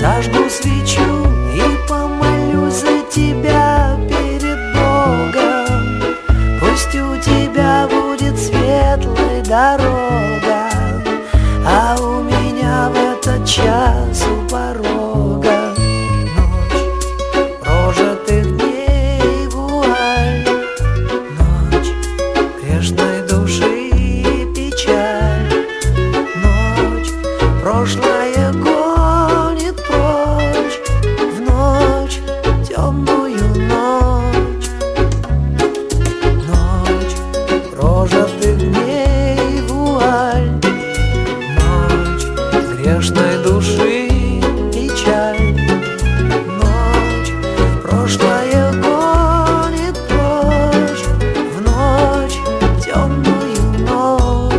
Зажгу свечу и помолюсь за тебя перед Богом. Пусть у тебя будет светлая дорога, а у меня в этот час у порога ночь прожитых дней вуаль, ночь грешной души печаль, ночь прошлое гонит прочь, в ночь темную ночь, ночь прожитых дней вуаль, ночь грешной души печаль, ночь прошлое гонит прочь, в ночь темную ночь.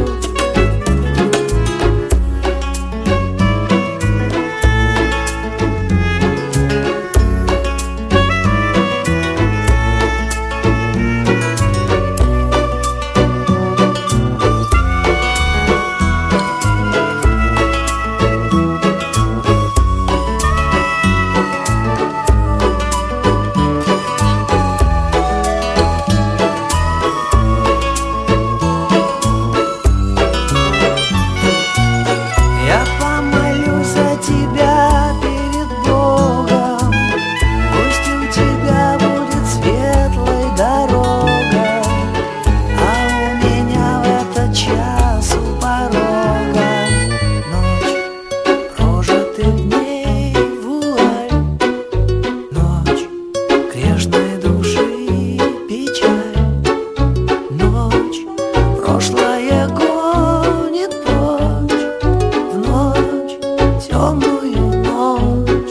Я помолюсь за тебя перед Богом. Пусть у тебя будет светлая дорога, а у меня в этот час у порога ночь прожитых дней вуаль, ночь грешной души печаль, ночь прошлое гонит прочь, в ночь темную ночь,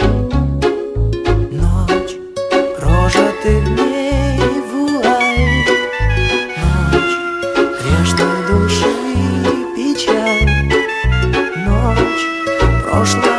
ночь прожитых дней вуаль, ночь грешной души печаль, ночь прошлое